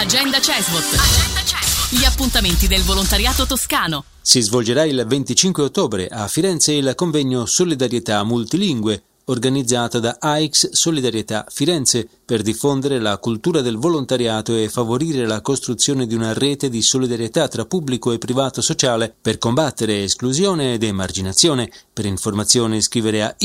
Agenda CESVOT. Gli appuntamenti del volontariato toscano. Si svolgerà il 25 ottobre a Firenze il convegno Solidarietà Multilingue, organizzato da AIX Solidarietà Firenze, per diffondere la cultura del volontariato e favorire la costruzione di una rete di solidarietà tra pubblico e privato sociale per combattere esclusione ed emarginazione. Per informazioni scrivere a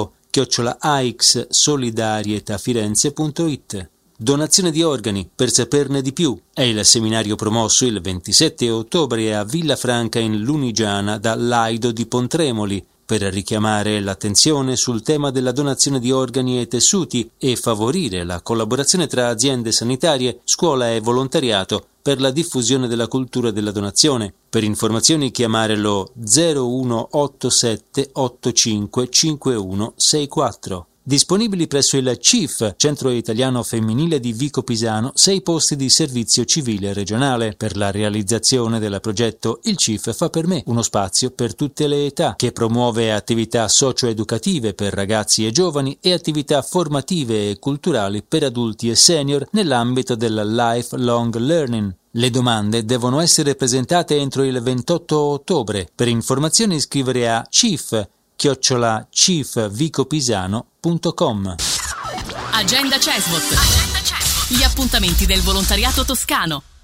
info@aixsolidarietafirenze.it. Donazione di organi, per saperne di più. È il seminario promosso il 27 ottobre a Villafranca in Lunigiana da Laido di Pontremoli, per richiamare l'attenzione sul tema della donazione di organi e tessuti e favorire la collaborazione tra aziende sanitarie, scuola e volontariato per la diffusione della cultura della donazione. Per informazioni chiamare lo 0187 85 5164. Disponibili presso il CIF, Centro Italiano Femminile di Vico Pisano, 6 posti di servizio civile regionale. Per la realizzazione del progetto Il CIF fa per me, uno spazio per tutte le età, che promuove attività socio-educative per ragazzi e giovani e attività formative e culturali per adulti e senior nell'ambito del lifelong learning. Le domande devono essere presentate entro il 28 ottobre. Per informazioni scrivere a cifvicopisano.com. Agenda CESVOT. Gli appuntamenti del volontariato toscano.